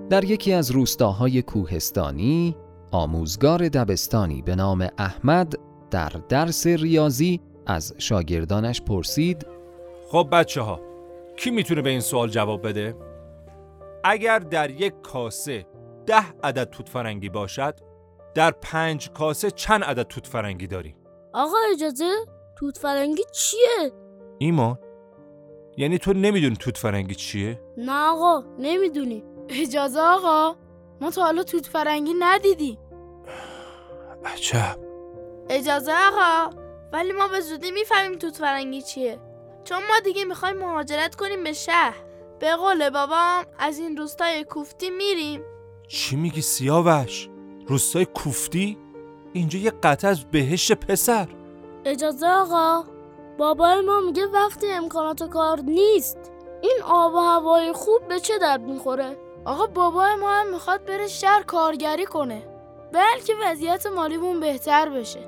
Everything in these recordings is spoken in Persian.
در یکی از روستاهای کوهستانی، آموزگار دبستانی به نام احمد در درس ریاضی از شاگردانش پرسید: خب بچه‌ها، کی میتونه به این سوال جواب بده؟ اگر در یک کاسه 10 عدد توت فرنگی باشد، در 5 کاسه چند عدد توت فرنگی داریم؟ آقا اجازه؟ توت فرنگی چیه؟ ایمان، یعنی تو نمیدونی توت فرنگی چیه؟ نه آقا، نمیدونی. اجازه آقا، ما تا حالا توت فرنگی ندیدیم. عجب. اجازه آقا، ولی ما به زودی میفهمیم توت فرنگی چیه، چون ما دیگه میخوایم مهاجرت کنیم به شهر. به قول بابام از این روستای کوفتی میریم. چی میگی سیاوش؟ روستای کوفتی؟ اینجا یه قطعه از بهشت پسر. اجازه آقا، بابای ما میگه وقتی امکانات کار نیست این آب و هوای خوب به چه درد میخوره؟ آقا بابای ما هم میخواد بره شهر کارگری کنه، بلکه وضعیت مالیمون بهتر بشه.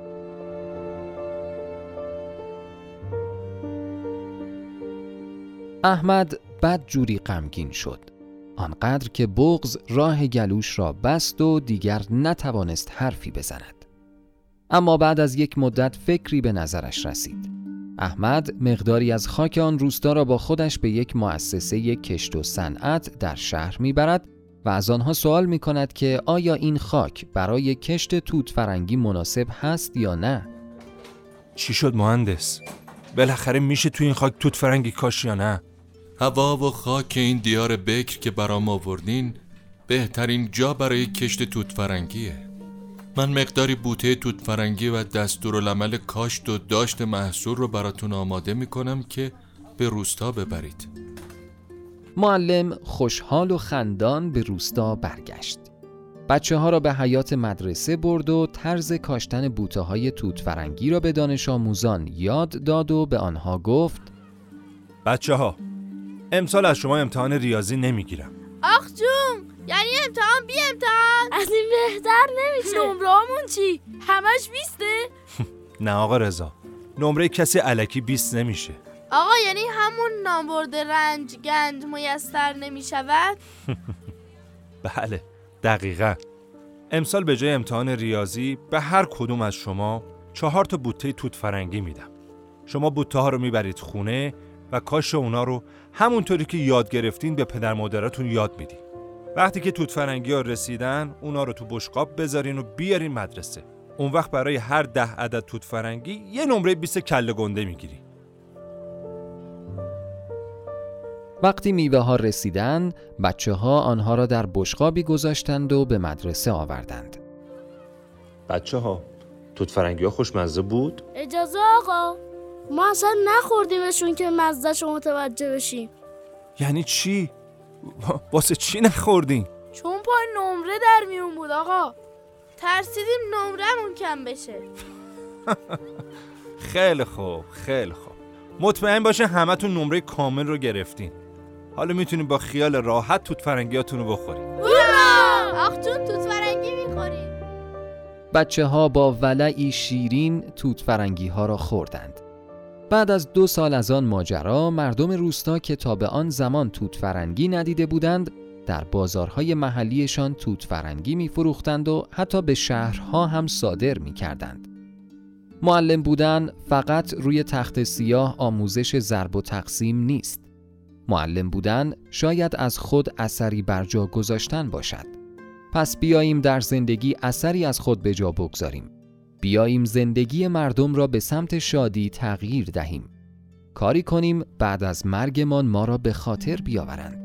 احمد بد جوری غمگین شد، آنقدر که بغض راه گلوش را بست و دیگر نتوانست حرفی بزند. اما بعد از یک مدت فکری به نظرش رسید. احمد مقداری از خاک آن روستا را با خودش به یک مؤسسه کشت و صنعت در شهر میبرد و از آنها سوال میکند که آیا این خاک برای کشت توت فرنگی مناسب هست یا نه؟ چی شد مهندس؟ بالاخره میشه تو این خاک توت فرنگی کاش یا نه؟ هوا و خاک این دیار بکر که برام آوردین بهترین جا برای کشت توت فرنگیه. من مقداری بوته توت فرنگی و دستورالعمل کاشت و داشت محصول رو براتون آماده میکنم که به روستا ببرید. معلم خوشحال و خندان به روستا برگشت. بچه ها را به حیاط مدرسه برد و طرز کاشتن بوته های توت فرنگی را به دانش آموزان یاد داد و به آنها گفت: بچه ها، امسال از شما امتحان ریاضی نمیگیرم. آخ جون، یعنی امتحان بی امتحان؟ از این بهتر نمیشه. نمره‌مون چی؟ همش 20؟ نه آقا رضا، نمره کسی الکی 20 نمیشه. آقا یعنی همون نامبرد رنج گنج میسر نمیشود؟ بله دقیقاً. امسال به جای امتحان ریاضی به هر کدوم از شما 4 تا بوته توت فرنگی میدم. شما بوته ها رو میبرید خونه و کاش اونا رو همونطوری که یاد گرفتین به پدر مادراتون یاد میدین. وقتی که توت فرنگی ها رسیدن اونا رو تو بشقاب بذارین و بیارین مدرسه. اون وقت برای هر 10 عدد توت فرنگی یه نمره 20 کله گنده میگیری. وقتی میوه ها رسیدن، بچه ها آنها را در بشقابی گذاشتند و به مدرسه آوردند. بچه ها، توت فرنگی ها خوشمزه بود؟ اجازه آقا، ما اصلا نخوردیمشون که مزه‌شو متوجه بشیم. یعنی چی؟ واسه چی نخوردین؟ چون پای نمره در میون بود آقا، ترسیدیم نمرمون کم بشه. خیلی خوب، خیلی خوب. مطمئن باشه همتون نمره کامل رو گرفتین. حالا میتونیم با خیال راحت توت فرنگیاتون رو بخورید. هورا! آخ جون توت فرنگی میخوریم. بچه ها با ولعی شیرین توت فرنگی ها را خوردند. بعد از 2 سال از آن ماجرا، مردم روستا که تا به آن زمان توت فرنگی ندیده بودند، در بازارهای محلیشان توت فرنگی می‌فروختند و حتی به شهرها هم صادر می‌کردند. معلم بودن فقط روی تخت سیاه آموزش ضرب و تقسیم نیست. معلم بودن شاید از خود اثری بر جا گذاشتن باشد. پس بیاییم در زندگی اثری از خود به جا بگذاریم. بیاییم زندگی مردم را به سمت شادی تغییر دهیم. کاری کنیم بعد از مرگمان ما را به خاطر بیاورند.